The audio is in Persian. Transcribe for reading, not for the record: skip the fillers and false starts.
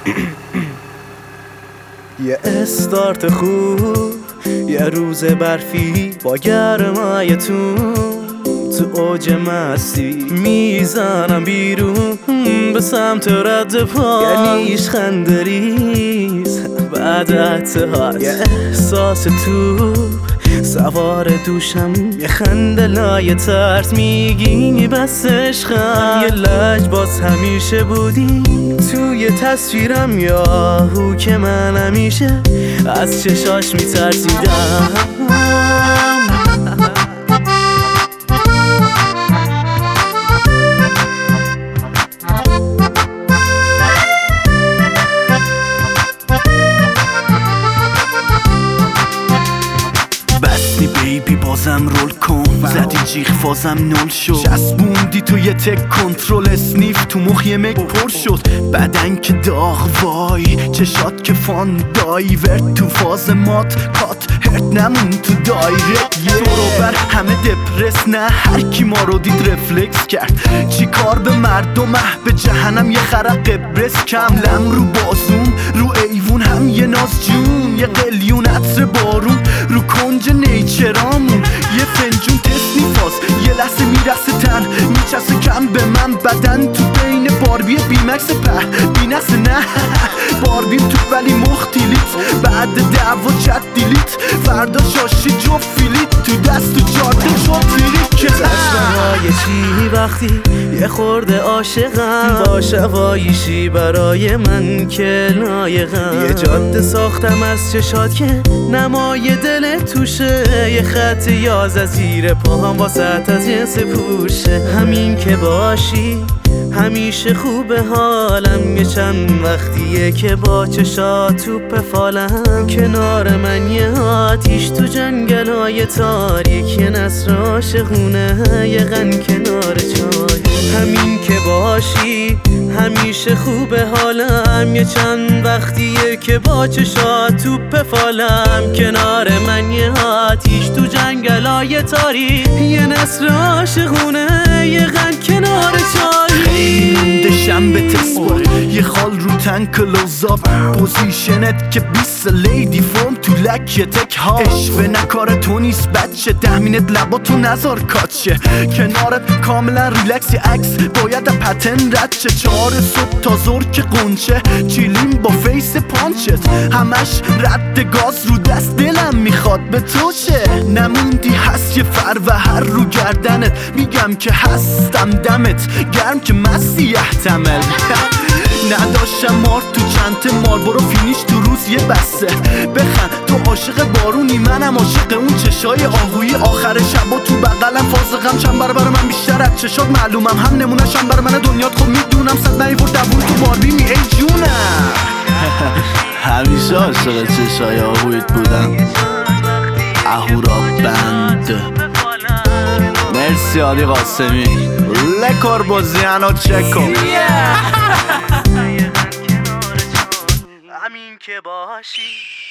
یه استارت خوب، یه روز برفی با گرمای تو اوج مستی میزنم بیرون به سمت رد پا، یعنی خندریز بعد اتحاد، یه احساس توپ سوار دوشم، یه خنده لای ترس میگی بس عشقم، یه لج باز همیشه بودی توی تصویرم، یاهو که من همیشه از چشاش میترسیدم. بیبی بازم رول کن، زدی جیغ فازم نول شد، چسبوندی تو یه تک کنترل اسنیف تو مخ یه مک پر شد، بدن که داغ وای، چشات که فان دایورت تو فاز مات کات هرت نمون تو دایرکت، دورو بر همه دپرس، نه هر کی ما رو دید رفلکس کرد، چی کار به مردم به جهنم یه خرق قبرس، کملم رو بازوم رو ایوون هم یه ناز جون، یه قلیون عطر بارون رو کنج نیچرامون، یه فنجون تست میفاز یه لحظه میرسه تن میچسه کم به من، بدن تو بین باربی بیمکس په بینقص، نه باربیم تو ولی مختیلیت، بعد دعوا چت دیلیت، فردا شاشی جو فیلیت تو دست تو جاده جو فیلیت، که دستمای چی وقتی یه خورده عاشقم، با شواییشی برای من که لایقم، یه جاده ساختم از چشات که نمای دل توشه، یه خط یاز از زیر پاهم واسط از یه سپوشه، همین که باشی همیشه خوبه حالم، یه چند وقتیه که با چشات توپ فالم، کنار من یه آتیش تو جنگلای تاریک، یه نسر عاشقونه یه غن کنار چای، همین که باشی همیشه خوبه حالم، یه چند وقتیه که با چشات توپ فالم، کنار من یه آتیش تو جنگلای تاریک، یه نسر عاشقونه یه غن کنار چای، دشم به تسبار یه خال رو تن کلوزاپ، پوزیشنت که 20 لیدی فرم تو لک تک ها، اشوه نکار تو نیست بچه، دهمینت لبا تو نزار کاچه، کنارت کاملا ریلکس، یه عکس باید پتن رد شه، 4 صبح تا زور که قنچه چیلیم با فیس پانچت، همش رد گاز رو دست، دلم میخواد به تو شه، نموندی هست یه فر و هر رو گردنت، میگم که هستم دمت گرم که مستی احتمل نداشتم مار تو چنت مار، برو فینیش تو روز یه بسته بخند، تو عاشق بارونی منم عاشق اون چشای آهویی، آخر شب و تو بغلم فازقم، چند برابر من بیشتر از چشات معلومم، هم نمونشم بر من دنیات خب میدونم، صد نیورد دوون تو باربی می ای جونم همیشه عاشق چشای آهویت بودم. اهورا بند، مرسی علی قاسمی، لکار بازیانا چکو همین که باشی